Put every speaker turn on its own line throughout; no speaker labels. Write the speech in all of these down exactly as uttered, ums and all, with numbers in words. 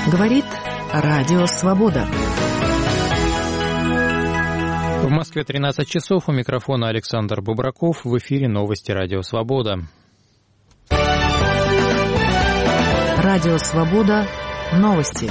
Говорит Радио Свобода.
В Москве тринадцать часов. У микрофона Александр Бубраков. В эфире новости Радио Свобода.
Радио Свобода. Новости.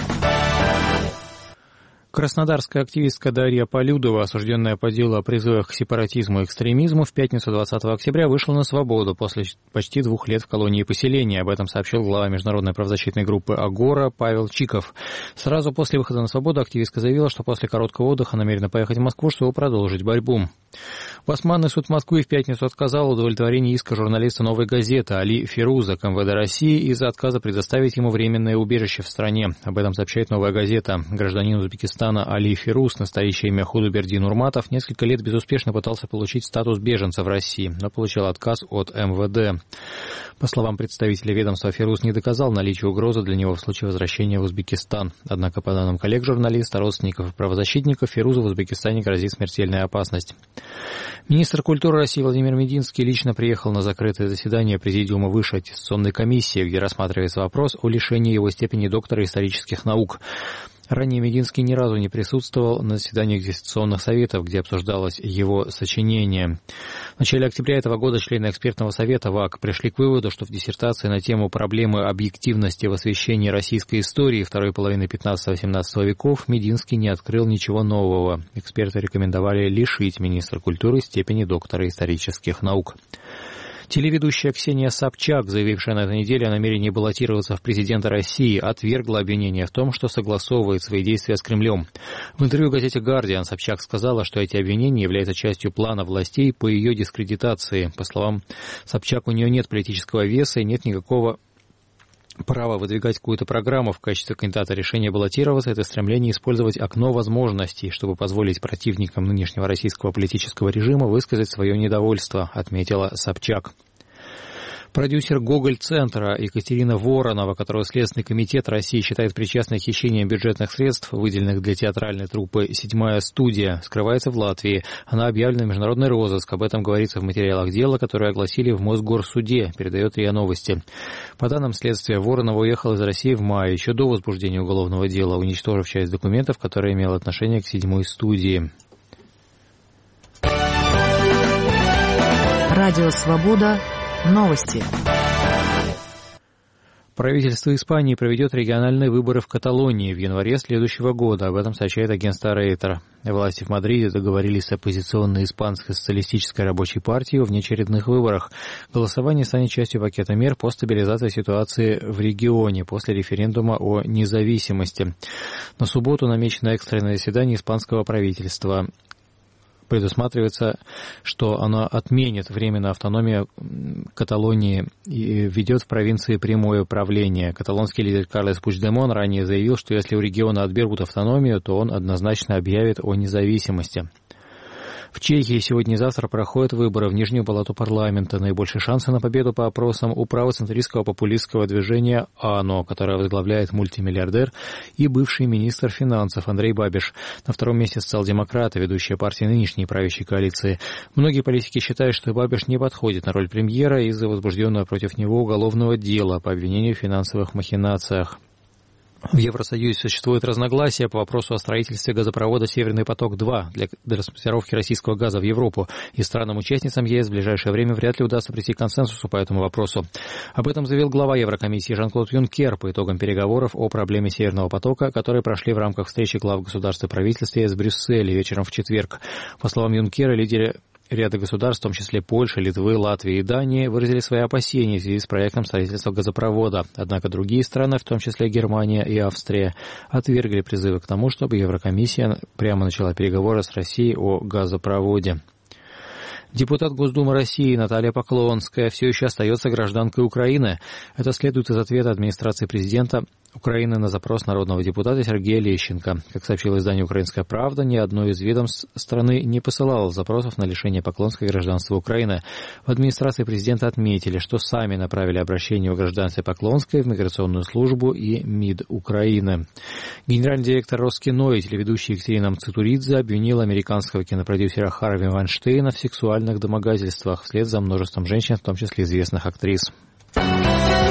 Краснодарская активистка Дарья Полюдова, осужденная по делу о призывах к сепаратизму и экстремизму, в пятницу двадцатого октября вышла на свободу после почти двух лет в колонии поселения. Об этом сообщил глава международной правозащитной группы «Агора» Павел Чиков. Сразу после выхода на свободу активистка заявила, что после короткого отдыха намерена поехать в Москву, чтобы продолжить борьбу. Басманный суд Москвы в пятницу отказал в удовлетворении иска журналиста «Новой газеты» Али Фируза к эм вэ дэ России из-за отказа предоставить ему временное убежище в стране. Об этом сообщает «Новая газета». Гражданин Узбекистана Али Фируз, настоящее имя Худубердин Урматов, несколько лет безуспешно пытался получить статус беженца в России, но получил отказ от эм вэ дэ. По словам представителя ведомства, Фируз не доказал наличие угрозы для него в случае возвращения в Узбекистан. Однако, по данным коллег журналиста, родственников и правозащитников, Фирузу в Узбекистане грозит смертельная опасность. Министр культуры России Владимир Мединский лично приехал на закрытое заседание Президиума Высшей аттестационной комиссии, где рассматривается вопрос о лишении его степени доктора исторических наук. Ранее Мединский ни разу не присутствовал на заседаниях диссертационных советов, где обсуждалось его сочинение. В начале октября этого года члены экспертного совета ВАК пришли к выводу, что в диссертации на тему проблемы объективности в освещении российской истории второй половины пятнадцатого-семнадцатого веков Мединский не открыл ничего нового. Эксперты рекомендовали лишить министра культуры степени доктора исторических наук. Телеведущая Ксения Собчак, заявившая на этой неделе о намерении баллотироваться в президенты России, отвергла обвинения в том, что согласовывает свои действия с Кремлем. В интервью газете «Гардиан» Собчак сказала, что эти обвинения являются частью плана властей по ее дискредитации. По словам Собчак, у нее нет политического веса и нет никакого право выдвигать какую-то программу в качестве кандидата. Решения баллотироваться — это стремление использовать окно возможностей, чтобы позволить противникам нынешнего российского политического режима высказать свое недовольство, отметила Собчак. Продюсер «Гоголь-центра» Екатерина Воронова, которую Следственный комитет России считает причастной к хищению бюджетных средств, выделенных для театральной труппы «Седьмая студия», скрывается в Латвии. Она объявлена в международный розыск. Об этом говорится в материалах дела, которые огласили в Мосгорсуде, передает РИА Новости. По данным следствия, Воронова уехала из России в мае, еще до возбуждения уголовного дела, уничтожив часть документов, которые имела отношение к «Седьмой студии».
Радио «Свобода». Новости.
Правительство Испании проведет региональные выборы в Каталонии в январе следующего года. Об этом сообщает агентство Рейтер. Власти в Мадриде договорились с оппозиционной Испанской социалистической рабочей партией о внеочередных выборах. Голосование станет частью пакета мер по стабилизации ситуации в регионе после референдума о независимости. На субботу намечено экстренное заседание испанского правительства. Предусматривается, что оно отменит временную автономию Каталонии и введет в провинции прямое управление. Каталонский лидер Карлес Пучдемон ранее заявил, что если у региона отберут автономию, то он однозначно объявит о независимости. В Чехии сегодня и завтра проходят выборы в Нижнюю палату парламента. Наибольшие шансы на победу по опросам у правоцентристского популистского движения АНО, которое возглавляет мультимиллиардер и бывший министр финансов Андрей Бабиш. На втором месте социал-демократы, ведущая партия нынешней правящей коалиции. Многие политики считают, что Бабиш не подходит на роль премьера из-за возбужденного против него уголовного дела по обвинению в финансовых махинациях. В Евросоюзе существует разногласия по вопросу о строительстве газопровода «Северный поток-два» для транспортировки российского газа в Европу, и странам-участницам ЕС в ближайшее время вряд ли удастся прийти к консенсусу по этому вопросу. Об этом заявил глава Еврокомиссии Жан-Клод Юнкер по итогам переговоров о проблеме «Северного потока», которые прошли в рамках встречи глав государств и правительств ЕС в Брюсселе вечером в четверг. По словам Юнкера, лидеры ряда государств, в том числе Польши, Литвы, Латвии и Дании, выразили свои опасения в связи с проектом строительства газопровода. Однако другие страны, в том числе Германия и Австрия, отвергли призывы к тому, чтобы Еврокомиссия прямо начала переговоры с Россией о газопроводе. Депутат Госдумы России Наталья Поклонская все еще остается гражданкой Украины. Это следует из ответа администрации президента Украины на запрос народного депутата Сергея Лещенко. Как сообщило издание «Украинская правда», ни одно из ведомств страны не посылало запросов на лишение Поклонской гражданства Украины. В администрации президента отметили, что сами направили обращение о гражданстве Поклонской в миграционную службу и МИД Украины. Генеральный директор Роскино и телеведущая Екатерина Мцитуридзе обвинила американского кинопродюсера Харви Вайнштейна в сексуальных домогательствах вслед за множеством женщин, в том числе известных актрис.